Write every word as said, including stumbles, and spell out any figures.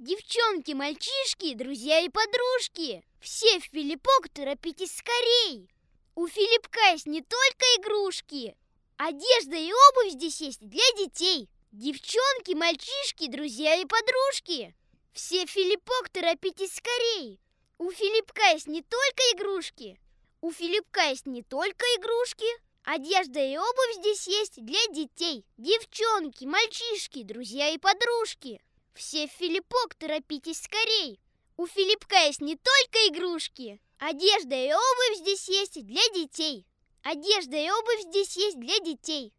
Девчонки, мальчишки, друзья и подружки, все в Филиппок, торопитесь скорей. У Филиппка есть не только игрушки, одежда и обувь здесь есть для детей. Девчонки, мальчишки, друзья и подружки, все в Филиппок, торопитесь скорей. У Филиппка есть не только игрушки, у Филиппка есть не только игрушки, одежда и обувь здесь есть для детей. Девчонки, мальчишки, друзья и подружки, все в Филиппок, торопитесь скорей. У Филиппка есть не только игрушки, одежда и обувь здесь есть для детей. Одежда и обувь здесь есть для детей.